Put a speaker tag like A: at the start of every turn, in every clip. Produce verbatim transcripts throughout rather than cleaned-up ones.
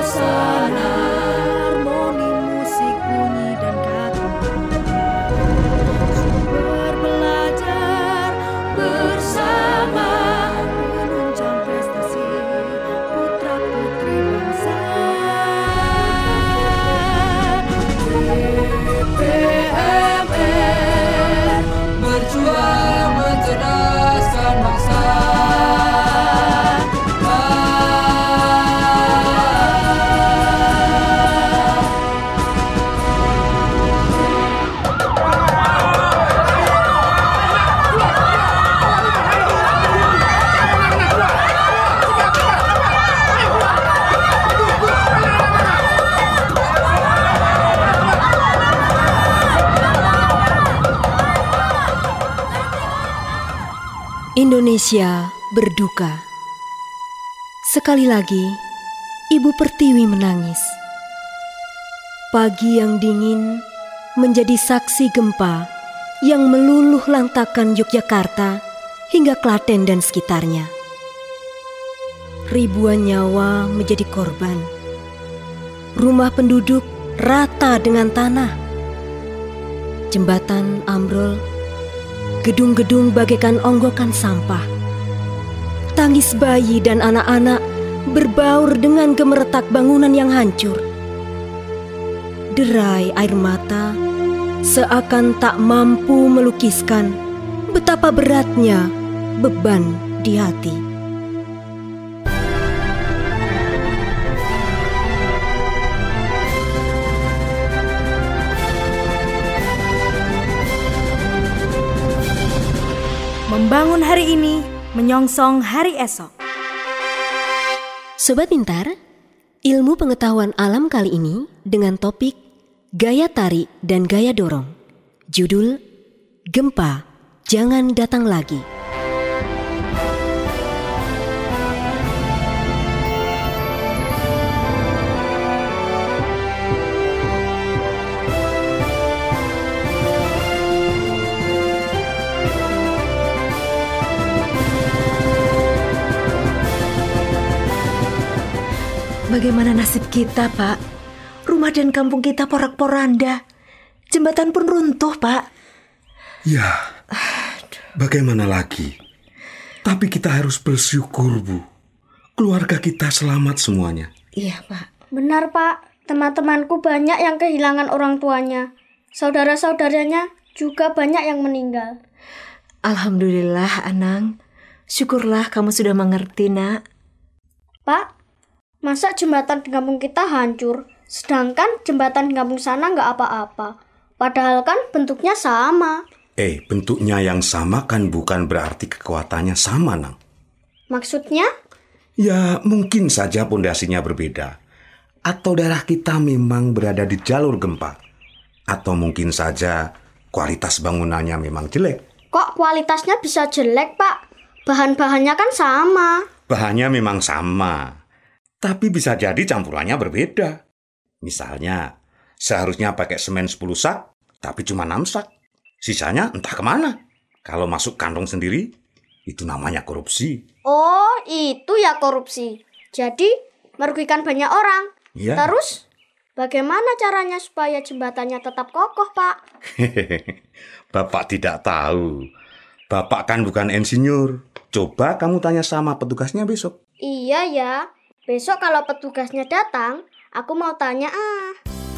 A: suasana, harmoni musik bunyi dan kata, sumber belajar bersama, menunjang prestasi putra putri bangsa. D P M R berjuang mencerdaskan bangsa.
B: Indonesia berduka. Sekali lagi, Ibu Pertiwi menangis. Pagi yang dingin menjadi saksi gempa yang meluluh lantakan Yogyakarta hingga Klaten dan sekitarnya. Ribuan nyawa menjadi korban. Rumah penduduk rata dengan tanah. Jembatan ambrol, gedung-gedung bagaikan onggokan sampah. Tangis bayi dan anak-anak berbaur dengan gemeretak bangunan yang hancur. Derai air mata seakan tak mampu melukiskan betapa beratnya beban di hati.
A: Membangun hari ini, menyongsong hari esok.
B: Sobat Pintar, ilmu pengetahuan alam kali ini dengan topik Gaya Tarik dan Gaya Dorong. Judul, Gempa Jangan Datang Lagi.
C: Bagaimana nasib kita, Pak? Rumah dan kampung kita porak-poranda. Jembatan pun runtuh, Pak.
D: Ya, bagaimana lagi? Tapi kita harus bersyukur, Bu. Keluarga kita selamat semuanya.
C: Iya, Pak.
E: Benar, Pak. Teman-temanku banyak yang kehilangan orang tuanya. Saudara-saudaranya juga banyak yang meninggal.
C: Alhamdulillah, Anang. Syukurlah kamu sudah mengerti, Nak.
E: Pak, masa jembatan di kampung kita hancur, sedangkan jembatan di kampung sana nggak apa-apa? Padahal kan bentuknya sama.
D: Eh, bentuknya yang sama kan bukan berarti kekuatannya sama, Nang.
E: Maksudnya?
D: Ya, mungkin saja pondasinya berbeda. Atau daerah kita memang berada di jalur gempa. Atau mungkin saja kualitas bangunannya memang jelek.
E: Kok kualitasnya bisa jelek, Pak? Bahan-bahannya kan sama.
D: Bahannya memang sama. Tapi bisa jadi campurannya berbeda. Misalnya, seharusnya pakai semen sepuluh sak, tapi cuma enam sak. Sisanya entah kemana. Kalau masuk kantong sendiri, itu namanya korupsi.
E: Oh, itu ya korupsi. Jadi, merugikan banyak orang.
D: Ya.
E: Terus, bagaimana caranya supaya jembatannya tetap kokoh, Pak?
D: Bapak tidak tahu. Bapak kan bukan insinyur. Coba kamu tanya sama petugasnya besok.
E: Iya ya. Besok kalau petugasnya datang, aku mau tanya ah.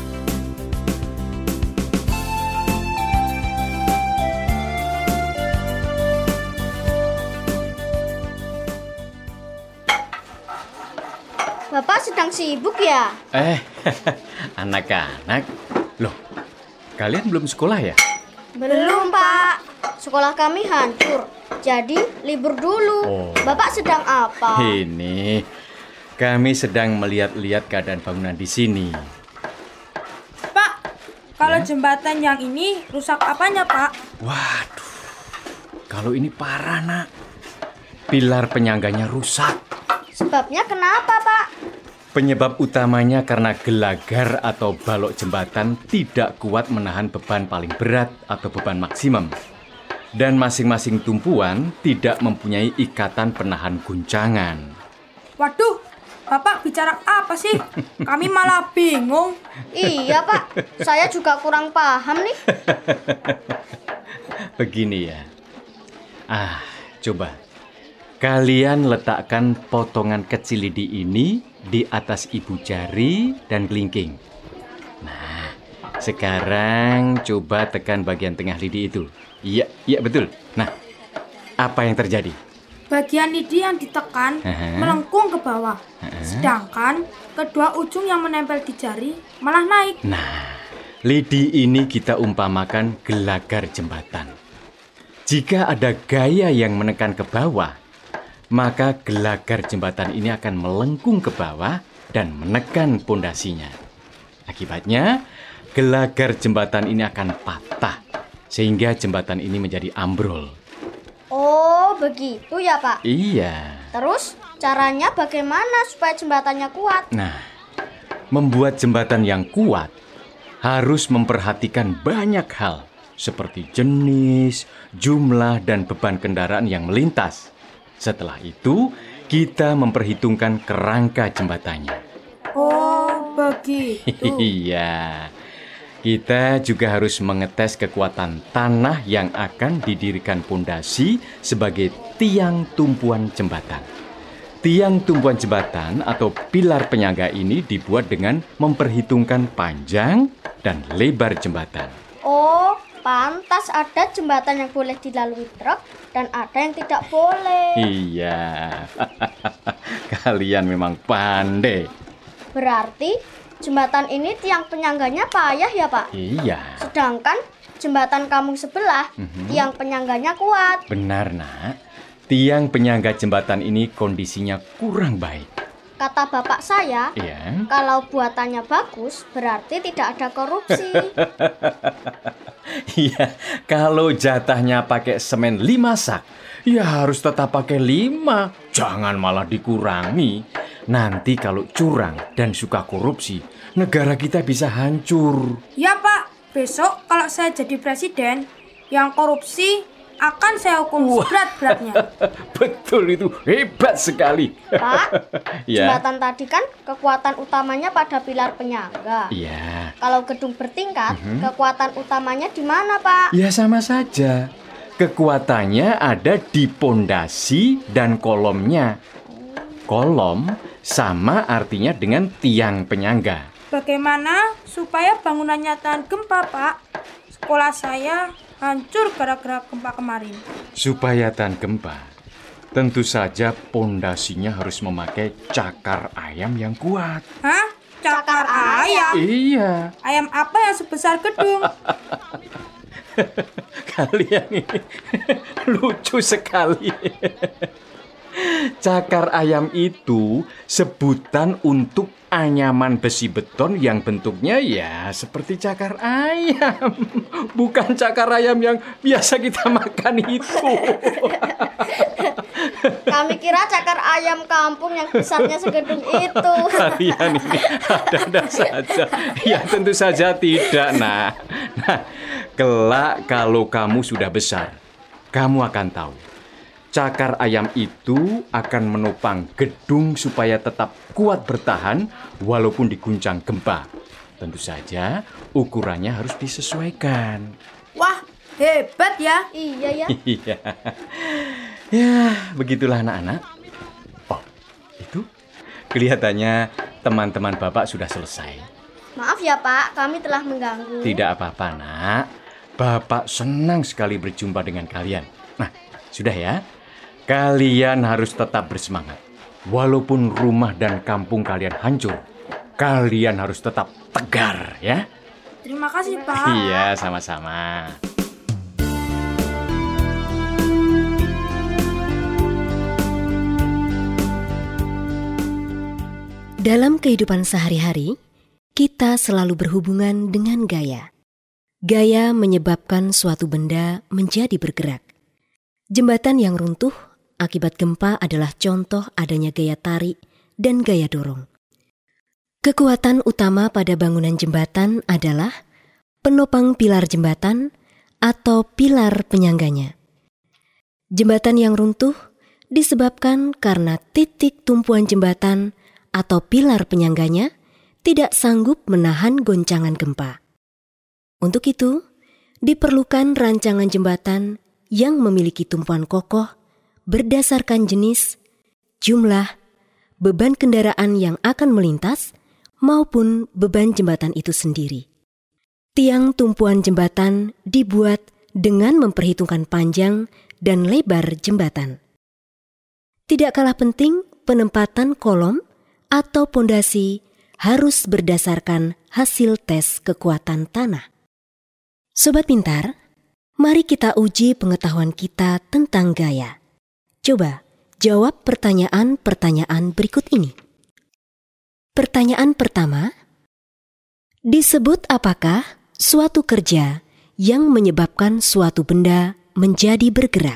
E: Bapak sedang sibuk ya?
F: Eh, anak-anak. Loh, kalian belum sekolah ya?
E: Belum, Pak. Sekolah kami hancur. Jadi, libur dulu.
F: Oh.
E: Bapak sedang apa?
F: Ini... Kami sedang melihat-lihat keadaan bangunan di sini.
A: Pak, kalau
F: Ya?
A: jembatan yang ini rusak apanya, Pak?
F: Waduh, kalau ini parah, Nak. Pilar penyangganya rusak.
E: Sebabnya kenapa, Pak?
F: Penyebab utamanya karena gelagar atau balok jembatan tidak kuat menahan beban paling berat atau beban maksimum. Dan masing-masing tumpuan tidak mempunyai ikatan penahan guncangan.
A: Waduh,
G: Bapak bicara apa sih? Kami malah bingung.
E: Iya Pak, saya juga kurang paham nih.
F: Begini ya. Ah, coba. Kalian letakkan potongan kecil lidi ini di atas ibu jari dan kelingking. Nah, sekarang coba tekan bagian tengah lidi itu. Iya, iya betul. Nah, apa yang terjadi?
G: Bagian lidi yang ditekan
F: Aha.
G: melengkung ke bawah.
F: Aha.
G: Sedangkan kedua ujung yang menempel di jari malah naik.
F: Nah, lidi ini kita umpamakan gelagar jembatan. Jika ada gaya yang menekan ke bawah, maka gelagar jembatan ini akan melengkung ke bawah dan menekan pondasinya. Akibatnya, gelagar jembatan ini akan patah, sehingga jembatan ini menjadi ambrol.
E: Oh, begitu ya Pak?
F: Iya.
E: Terus, caranya bagaimana supaya jembatannya kuat?
F: Nah, membuat jembatan yang kuat harus memperhatikan banyak hal, seperti jenis, jumlah, dan beban kendaraan yang melintas. Setelah itu, kita memperhitungkan kerangka jembatannya.
G: Oh, begitu.
F: Iya. Kita juga harus mengetes kekuatan tanah yang akan didirikan pondasi sebagai tiang tumpuan jembatan. Tiang tumpuan jembatan atau pilar penyangga ini dibuat dengan memperhitungkan panjang dan lebar jembatan.
E: Oh, pantas ada jembatan yang boleh dilalui truk dan ada yang tidak boleh.
F: Iya. Kalian memang pandai.
E: Berarti jembatan ini tiang penyangganya payah ya Pak?
F: Iya.
E: Sedangkan jembatan kampung sebelah,
F: Mhm.
E: tiang penyangganya kuat.
F: Benar, Nak. Tiang penyangga jembatan ini kondisinya kurang baik.
E: Kata bapak saya,
F: Iya.
E: kalau buatannya bagus, berarti tidak ada korupsi.
F: Iya, kalau jatahnya pakai semen lima sak, ya harus tetap pakai lima. Jangan malah dikurangi. Nanti kalau curang dan suka korupsi, negara kita bisa hancur.
G: Ya Pak, besok kalau saya jadi presiden, yang korupsi akan saya hukum seberat-beratnya.
F: Betul itu, hebat sekali.
E: Pak,
F: Ya.
E: jembatan tadi kan kekuatan utamanya pada pilar penyangga.
F: Iya.
E: Kalau gedung bertingkat,
F: Mhm.
E: kekuatan utamanya di mana Pak?
F: Ya sama saja. Kekuatannya ada di pondasi dan kolomnya. Kolom sama artinya dengan tiang penyangga.
G: Bagaimana supaya bangunannya tahan gempa, Pak? Sekolah saya hancur gara-gara gempa kemarin.
F: Supaya tahan gempa, tentu saja pondasinya harus memakai cakar ayam yang kuat.
G: Hah? Cakar ayam?
F: Iya.
G: Ayam apa yang sebesar gedung?
F: Kalian ini lucu sekali. Cakar ayam itu sebutan untuk anyaman besi beton yang bentuknya ya seperti cakar ayam. Bukan cakar ayam yang biasa kita makan itu.
E: Kami kira cakar ayam kampung yang besarnya segedung itu.
F: Kalian ini ada-ada saja. Ya tentu saja tidak, nah. Nah, kelak kalau kamu sudah besar, kamu akan tahu. Cakar ayam itu akan menopang gedung supaya tetap kuat bertahan walaupun diguncang gempa. Tentu saja ukurannya harus disesuaikan.
G: Wah, hebat ya.
E: Iya ya.
F: Iya. Ya, begitulah anak-anak. Oh, itu kelihatannya teman-teman Bapak sudah selesai.
E: Maaf ya Pak, kami telah mengganggu.
F: Tidak apa-apa, Nak. Bapak senang sekali berjumpa dengan kalian. Nah, sudah ya. Kalian harus tetap bersemangat. Walaupun rumah dan kampung kalian hancur, kalian harus tetap tegar, ya.
G: Terima kasih, Pak.
F: Iya, sama-sama.
B: Dalam kehidupan sehari-hari, kita selalu berhubungan dengan gaya. Gaya menyebabkan suatu benda menjadi bergerak. Jembatan yang runtuh akibat gempa adalah contoh adanya gaya tarik dan gaya dorong. Kekuatan utama pada bangunan jembatan adalah penopang pilar jembatan atau pilar penyangganya. Jembatan yang runtuh disebabkan karena titik tumpuan jembatan atau pilar penyangganya tidak sanggup menahan goncangan gempa. Untuk itu, diperlukan rancangan jembatan yang memiliki tumpuan kokoh berdasarkan jenis, jumlah, beban kendaraan yang akan melintas, maupun beban jembatan itu sendiri. Tiang tumpuan jembatan dibuat dengan memperhitungkan panjang dan lebar jembatan. Tidak kalah penting, penempatan kolom atau pondasi harus berdasarkan hasil tes kekuatan tanah. Sobat pintar, mari kita uji pengetahuan kita tentang gaya. Coba jawab pertanyaan-pertanyaan berikut ini. Pertanyaan pertama, disebut apakah suatu kerja yang menyebabkan suatu benda menjadi bergerak?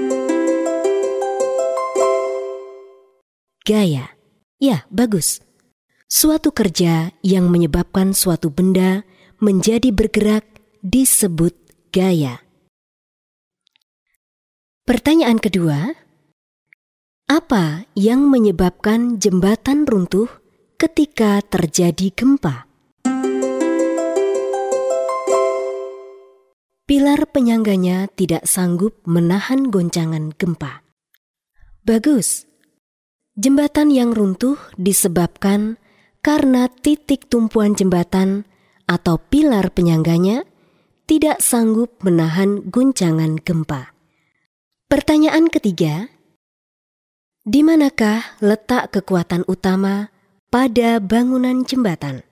B: Gaya. Ya, bagus. Suatu kerja yang menyebabkan suatu benda menjadi bergerak disebut gaya. Pertanyaan kedua, apa yang menyebabkan jembatan runtuh ketika terjadi gempa? Pilar penyangganya tidak sanggup menahan goncangan gempa. Bagus. Jembatan yang runtuh disebabkan karena titik tumpuan jembatan atau pilar penyangganya tidak sanggup menahan guncangan gempa. Pertanyaan ketiga, di manakah letak kekuatan utama pada bangunan jembatan?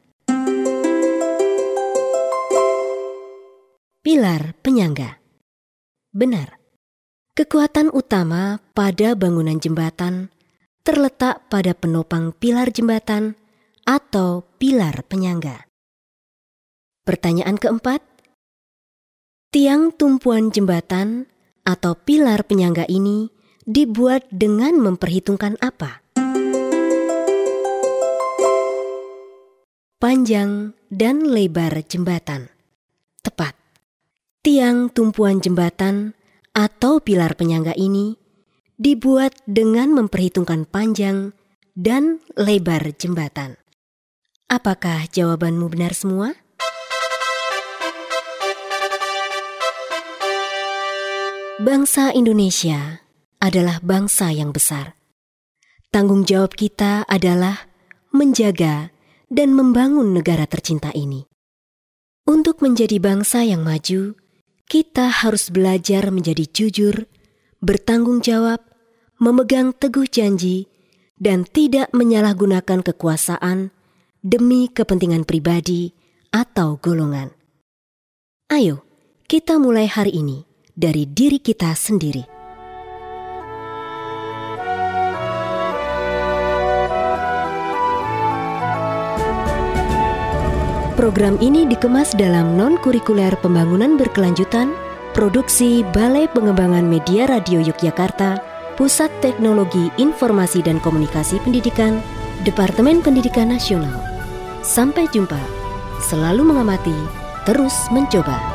B: Pilar penyangga. Benar. Kekuatan utama pada bangunan jembatan terletak pada penopang pilar jembatan atau pilar penyangga. Pertanyaan keempat, tiang tumpuan jembatan atau pilar penyangga ini dibuat dengan memperhitungkan apa? Panjang dan lebar jembatan. Tepat. Tiang tumpuan jembatan atau pilar penyangga ini dibuat dengan memperhitungkan panjang dan lebar jembatan. Apakah jawabanmu benar semua? Bangsa Indonesia adalah bangsa yang besar. Tanggung jawab kita adalah menjaga dan membangun negara tercinta ini. Untuk menjadi bangsa yang maju, kita harus belajar menjadi jujur, bertanggung jawab, memegang teguh janji, dan tidak menyalahgunakan kekuasaan demi kepentingan pribadi atau golongan. Ayo, kita mulai hari ini dari diri kita sendiri. Program ini dikemas dalam non-kurikuler pembangunan berkelanjutan, produksi Balai Pengembangan Media Radio Yogyakarta, Pusat Teknologi Informasi dan Komunikasi Pendidikan, Departemen Pendidikan Nasional. Sampai jumpa. Selalu mengamati, terus mencoba.